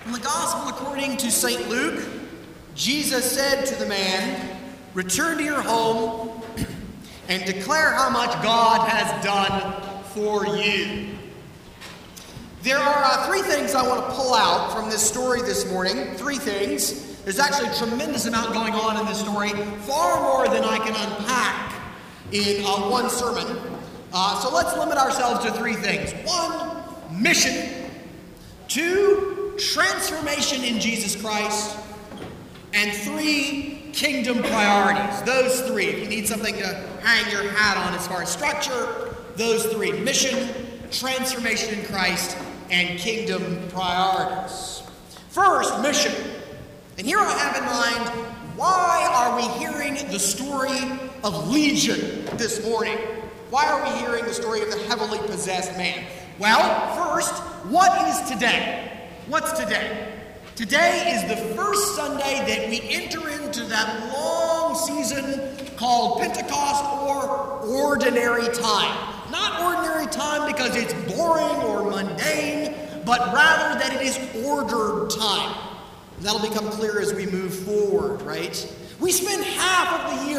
In the Gospel according to St. Luke, Jesus said to the man, "Return to your home and declare how much God has done for you." There are three things I want to pull out from this story this morning. Three things. There's actually a tremendous amount going on in this story, far more than I can unpack in one sermon. So let's limit ourselves to three things. One, mission. Two, transformation in Jesus Christ. And three, kingdom priorities. Those three. If you need something to hang your hat on as far as structure, those three. Mission, transformation in Christ, and kingdom priorities. First, mission. And here I have in mind, why are we hearing the story of Legion this morning? Why are we hearing the story of the heavily possessed man? Well, first, what is today? What's today? Today is the first Sunday that we enter into that long season called Pentecost or ordinary time. Not ordinary time because it's boring or mundane, but rather that it is ordered time. And that'll become clear as we move forward, right? We spend half of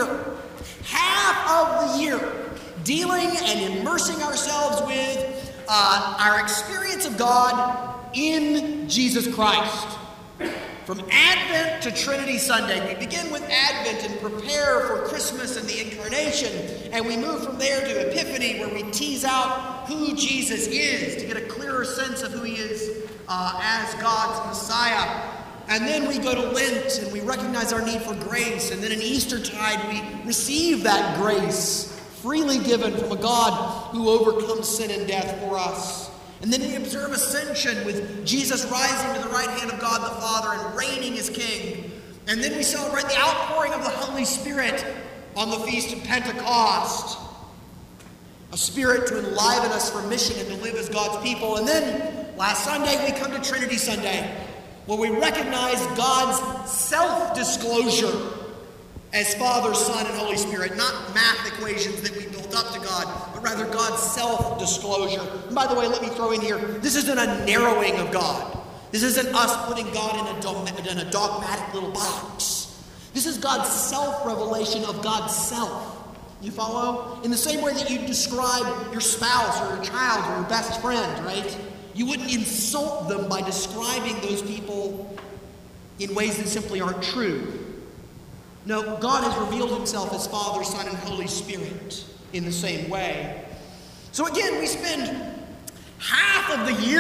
the year, dealing and immersing ourselves with our experience of God in Jesus Christ. From Advent to Trinity Sunday, we begin with Advent and prepare for Christmas and the Incarnation, and we move from there to Epiphany, where we tease out who Jesus is to get a clearer sense of who he is as God's Messiah. And then we go to Lent, and we recognize our need for grace, and then in Eastertide, we receive that grace freely given from a God who overcomes sin and death for us. And then we observe Ascension with Jesus rising to the right hand of God the Father and reigning as King. And then we celebrate the outpouring of the Holy Spirit on the Feast of Pentecost. A Spirit to enliven us for mission and to live as God's people. And then last Sunday we come to Trinity Sunday, where we recognize God's self-disclosure as Father, Son, and Holy Spirit. Not math equations that we built up to God, but rather God's self-disclosure. And by the way, let me throw in here, this isn't a narrowing of God. This isn't us putting God in a dogmatic little box. This is God's self-revelation of God's self. You follow? In the same way that you describe your spouse or your child or your best friend, right? You wouldn't insult them by describing those people in ways that simply aren't true. No, God has revealed himself as Father, Son, and Holy Spirit in the same way. So again, we spend half of the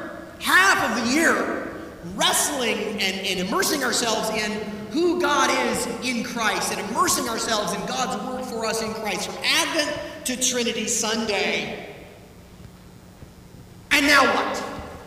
year wrestling and immersing ourselves in who God is in Christ and immersing ourselves in God's work for us in Christ from Advent to Trinity Sunday. And now what?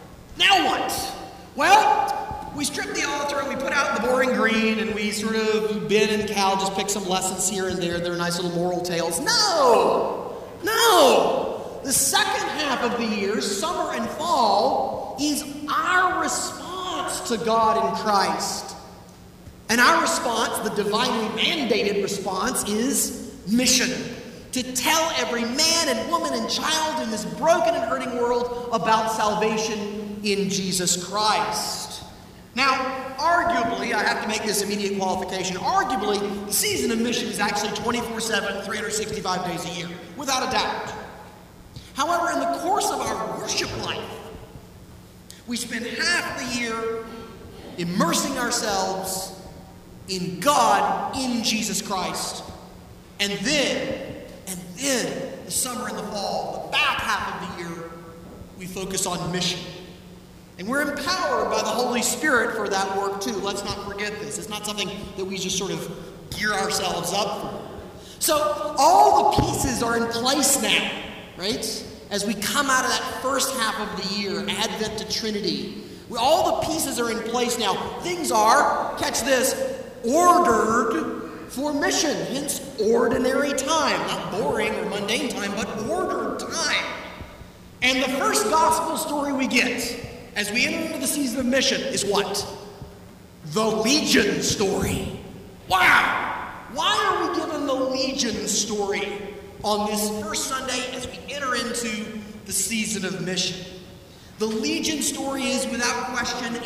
Well, we strip the altar and we put out the boring green and we sort of, Ben and Cal just pick some lessons here and there. They're nice little moral tales. No! The second half of the year, summer and fall, is our response to God in Christ. And our response, the divinely mandated response, is mission. To tell every man and woman and child in this broken and hurting world about salvation in Jesus Christ. Now, arguably, I have to make this immediate qualification, arguably, the season of mission is actually 24/7, 365 days a year, without a doubt. However, in the course of our worship life, we spend half the year immersing ourselves in God, in Jesus Christ. And then, the summer and the fall, the back half of the year, we focus on mission. And we're empowered by the Holy Spirit for that work too. Let's not forget this. It's not something that we just sort of gear ourselves up for. So all the pieces are in place now, right? As we come out of that first half of the year, Advent to Trinity, all the pieces are in place now. Things are, catch this, ordered for mission, hence ordinary time. Not boring or mundane time, but ordered time. And the first gospel story we get as we enter into the season of mission is what? The Legion story. Wow! Why are we given the Legion story on this first Sunday as we enter into the season of mission? The Legion story is, without question,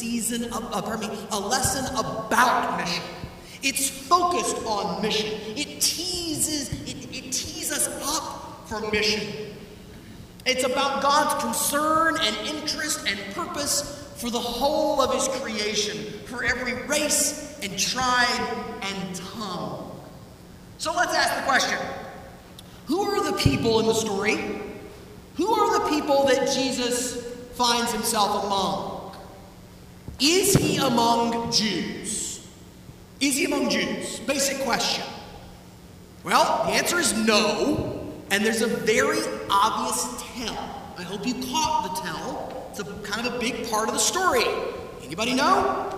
a lesson about mission. It's focused on mission. It teases us up for mission. It's about God's concern and interest and purpose for the whole of his creation, for every race and tribe and tongue. So let's ask the question, who are the people in the story? Who are the people that Jesus finds himself among? Is he among Jews? Is he among Jews? Basic question. Well, the answer is no, and there's a very obvious tell. I hope you caught the tell. It's a kind of a big part of the story. Anybody know?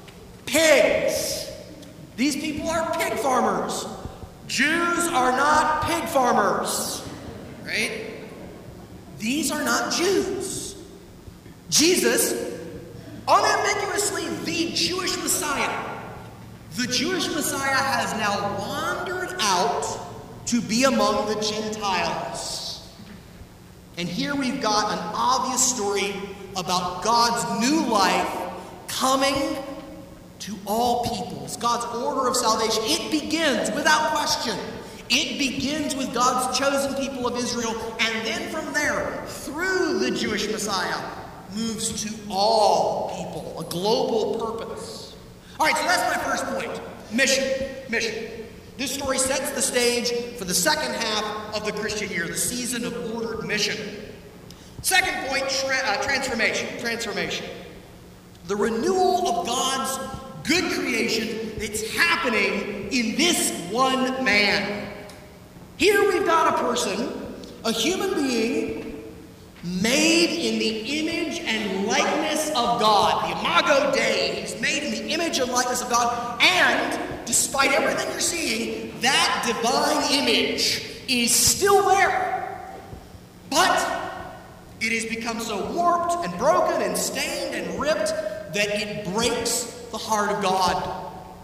Pigs. These people are pig farmers. Jews are not pig farmers, right? These are not Jews. Jesus, unambiguously the Jewish Messiah. The Jewish Messiah has now wandered out to be among the Gentiles. And here we've got an obvious story about God's new life coming to all peoples. God's order of salvation. It begins, without question, it begins with God's chosen people of Israel, and then from there, through the Jewish Messiah, moves to all people, a global purpose. All right, so that's my first point. Mission. This story sets the stage for the second half of the Christian year, the season of ordered mission. Second point, transformation. The renewal of God's good creation that's happening in this one man. Here we've got a person, a human being, made in the image and likeness of God. The Imago Dei. He's made in the image and likeness of God. And despite everything you're seeing, that divine image is still there. But it has become so warped and broken and stained and ripped that it breaks the heart of God.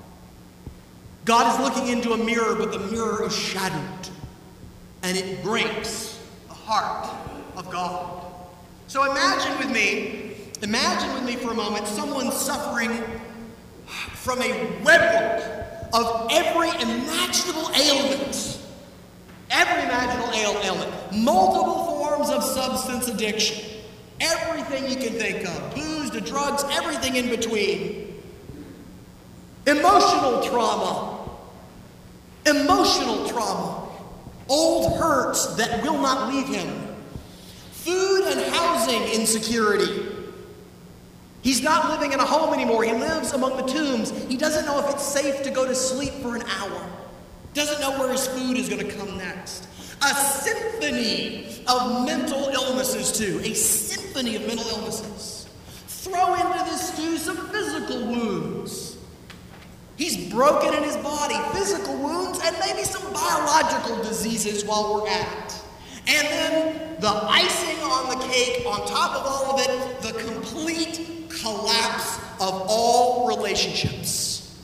God is looking into a mirror, but the mirror is shattered. And it breaks the heart of God. So imagine with me for a moment, someone suffering from a webwork of every imaginable ailment. Multiple forms of substance addiction. Everything you can think of. Booze to drugs, everything in between. Emotional trauma. Old hurts that will not leave him. Food and housing insecurity. He's not living in a home anymore. He lives among the tombs. He doesn't know if it's safe to go to sleep for an hour. Doesn't know where his food is going to come next. A symphony of mental illnesses too. Throw into this too some physical wounds. He's broken in his body, physical wounds, and maybe some biological diseases while we're at it. And then the icing on the cake, on top of all of it, the complete collapse of all relationships.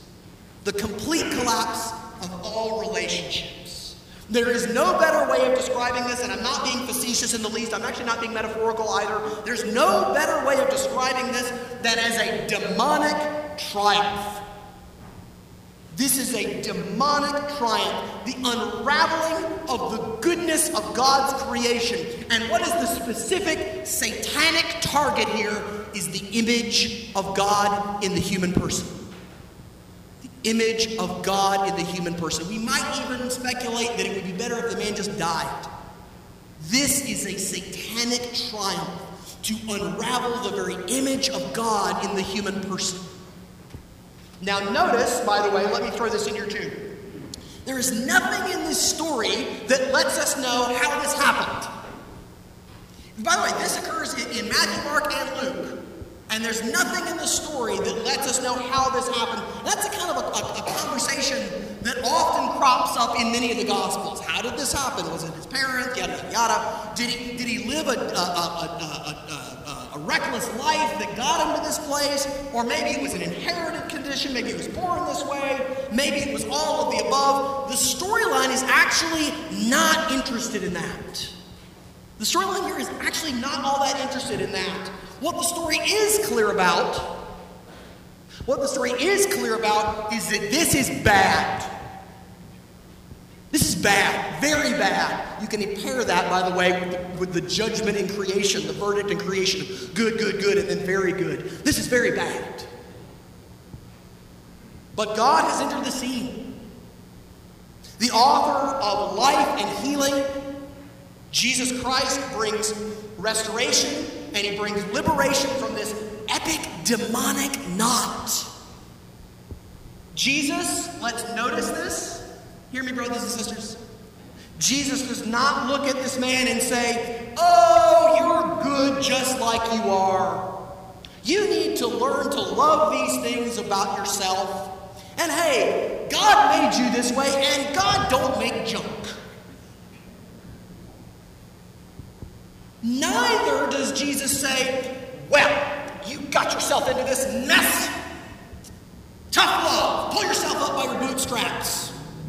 There is no better way of describing this, and I'm not being facetious in the least. I'm actually not being metaphorical either. There's no better way of describing this than as a demonic triumph. This is a demonic triumph, the unraveling of the goodness of God's creation. And what is the specific satanic target here is the image of God in the human person. The image of God in the human person. We might even speculate that it would be better if the man just died. This is a satanic triumph to unravel the very image of God in the human person. Now notice, by the way, let me throw this in here too. There is nothing in this story that lets us know how this happened. By the way, this occurs in Matthew, Mark, and Luke. And there's nothing in the story that lets us know how this happened. That's a kind of a conversation that often crops up in many of the Gospels. How did this happen? Was it his parents? Yada, yada, yada. Did he live a reckless life that got him to this place? Or maybe it was an inherited condition. Maybe he was born this way. Maybe it was all of the above. The storyline is actually not interested in that. The storyline here is actually not all that interested in that. What the story is clear about is that this is bad. This is bad, very bad. You can pair that, by the way, with the judgment in creation, the verdict in creation of good, good, good, and then very good. This is very bad. But God has entered the scene. The author of life and healing, Jesus Christ, brings restoration and he brings liberation from this epic demonic knot. Jesus, let's notice this. Hear me, brothers and sisters. Jesus does not look at this man and say, "Oh, you're good just like you are. You need to learn to love these things about yourself. And hey, God made you this way, and God don't make junk." Neither does Jesus say, "Well, you got yourself into this mess. Tough love. Pull yourself up by your bootstraps.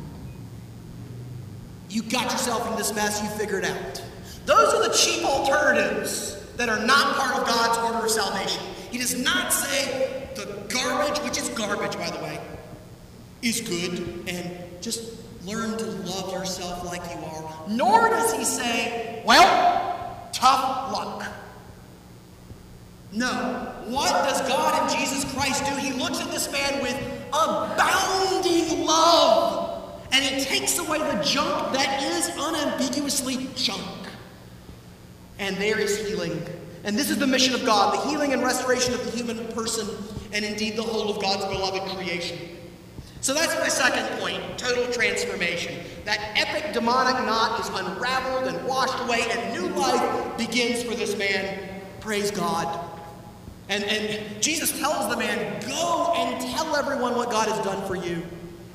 You got yourself in this mess, you figure it out." Those are the cheap alternatives that are not part of God's order of salvation. He does not say the garbage, which is garbage, by the way, is good, and just learn to love yourself like you are. Nor does he say, "Well, tough luck." No. What does God and Jesus Christ do? He looks at this man with abounding love. And he takes away the junk that is unambiguously junk. And there is healing. And this is the mission of God, the healing and restoration of the human person, and indeed the whole of God's beloved creation. So that's my second point, total transformation. That epic demonic knot is unraveled and washed away, and new life begins for this man. Praise God. And Jesus tells the man, "Go and tell everyone what God has done for you."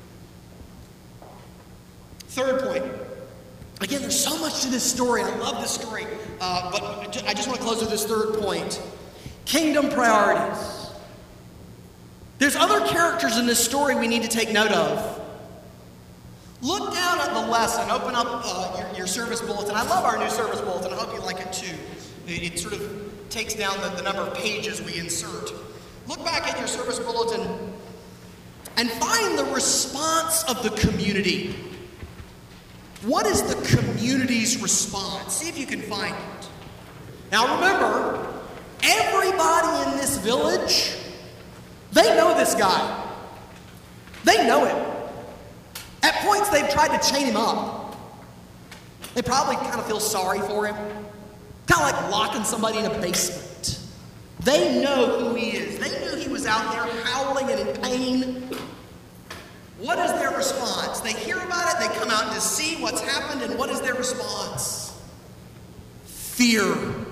Third point. Again, there's so much to this story. I love this story. But I just want to close with this third point. Kingdom priorities. There's other characters in this story we need to take note of. Look down at the lesson. Open up your service bulletin. I love our new service bulletin. I hope you like it too. It sort of takes down the number of pages we insert. Look back at your service bulletin and find the response of the community. What is the community's response? See if you can find it. Now remember, everybody in this village, they know this guy. They know him. At points they've tried to chain him up. They probably kind of feel sorry for him. Kind of like locking somebody in a basement. They know who he is. They knew he was out there howling and in pain. What is their response? They hear about it, they come out to see what's happened, and what is their response? Fear.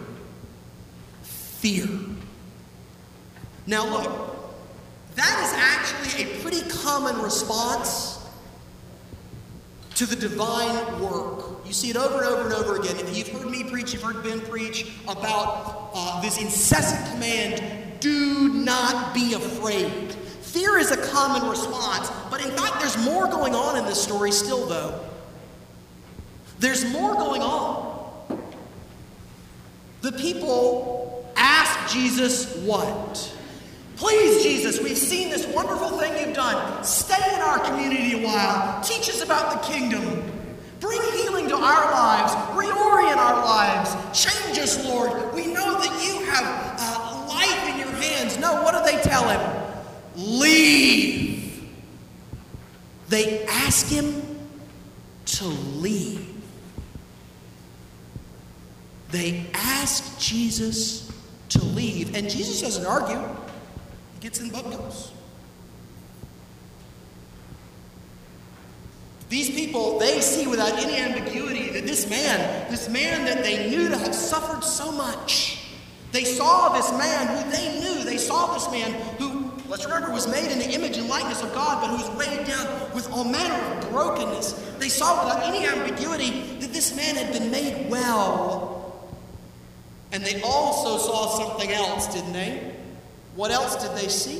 Fear. Now look, that is actually a pretty common response to the divine work. You see it over and over and over again. If you've heard me preach, you've heard Ben preach about this incessant command, do not be afraid. Fear is a common response, but in fact, there's more going on in this story still, though. There's more going on. The people ask Jesus what? "Please, Jesus, we've seen this wonderful thing you've done. Stay in our community a while. Teach us about the kingdom. Bring healing to our lives. Reorient our lives. Change us, Lord. We know that you have life in your hands." No, what do they tell him? Leave. They ask him to leave. They ask Jesus to leave. And Jesus doesn't argue. He gets in bubbles. These people, they see without any ambiguity that this man that they knew to have suffered so much, they saw this man who they knew, they saw this man who, let's remember, was made in the image and likeness of God, but who was weighed down with all manner of brokenness. They saw without any ambiguity that this man had been made well. And they also saw something else, didn't they? What else did they see?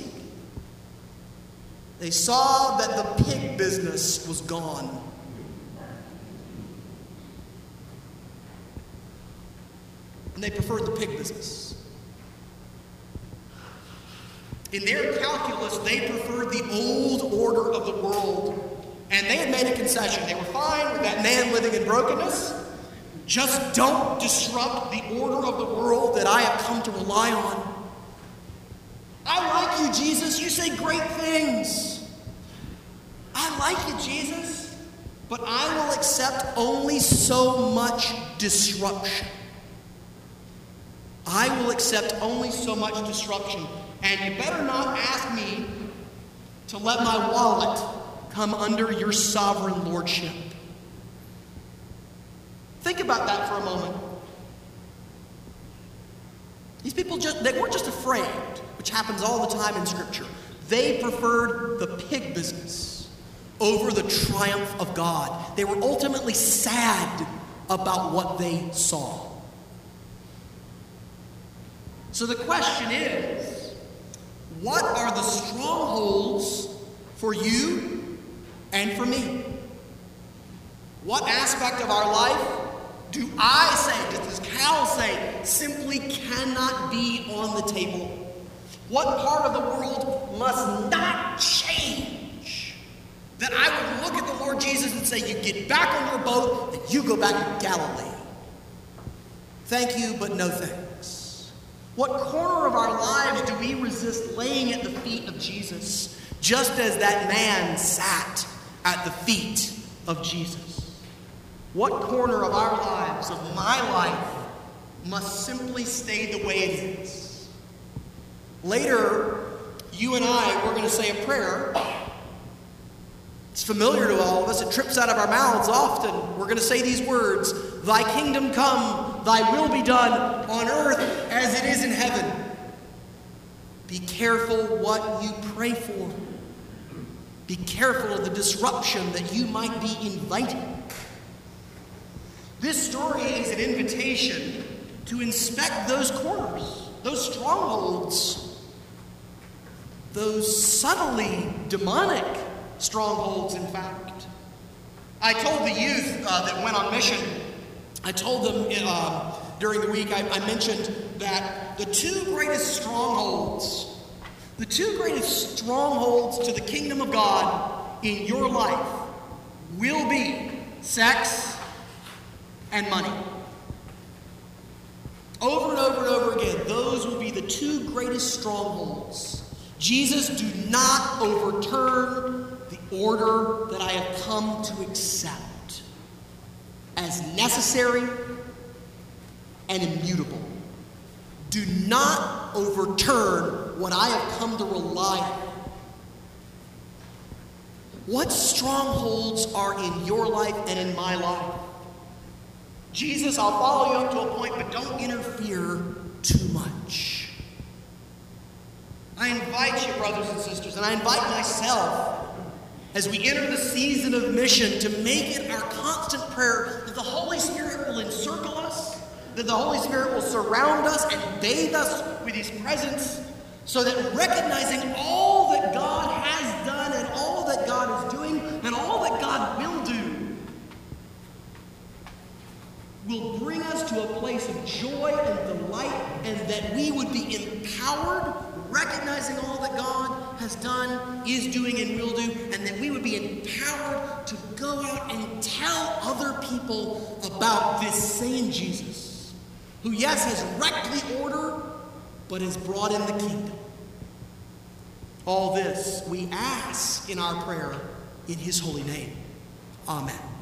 They saw that the pig business was gone. and they preferred the pig business. In their calculus, they preferred the old order of the world, and they had made a concession. They were fine with that man living in brokenness. Just don't disrupt the order of the world that I have come to rely on. I like you, Jesus. You say great things. I like you, Jesus. But I will accept only so much disruption. I will accept only so much disruption. And you better not ask me to let my wallet come under your sovereign lordship. Think about that for a moment. These people they weren't just afraid, which happens all the time in Scripture. They preferred the pig business over the triumph of God. They were ultimately sad about what they saw. So the question is, what are the strongholds for you and for me? What aspect of our life do I say, does Cal say, simply cannot be on the table? What part of the world must not change? That I would look at the Lord Jesus and say, you get back on your boat and you go back to Galilee. Thank you, but no thanks. What corner of our lives do we resist laying at the feet of Jesus, just as that man sat at the feet of Jesus? What corner of our lives, of my life, must simply stay the way it is? Later, you and I, we're going to say a prayer. It's familiar to all of us. It trips out of our mouths often. We're going to say these words, "Thy kingdom come, thy will be done on earth as it is in heaven." Be careful what you pray for. Be careful of the disruption that you might be inviting. This story is an invitation to inspect those corners, those strongholds, those subtly demonic strongholds, in fact. I told the youth that went on mission, I told them during the week, I mentioned that the two greatest strongholds to the kingdom of God in your life will be sex and money. Over and over and over again, those will be the two greatest strongholds. Jesus, do not overturn the order that I have come to accept as necessary and immutable. Do not overturn what I have come to rely on. What strongholds are in your life and in my life? Jesus, I'll follow you up to a point, but don't interfere too much. I invite you, brothers and sisters, and I invite myself, as we enter the season of mission, to make it our constant prayer that the Holy Spirit will encircle us, that the Holy Spirit will surround us and bathe us with His presence, so that recognizing all that God has done and all that God is doing and all that God will do will bring us to a place of joy and delight, and that we would be empowered, recognizing all that God has done, is doing, and will do, and that we would be empowered to go out and tell other people about this same Jesus, who, yes, has wrecked the order, but has brought in the kingdom. All this we ask in our prayer in His holy name. Amen.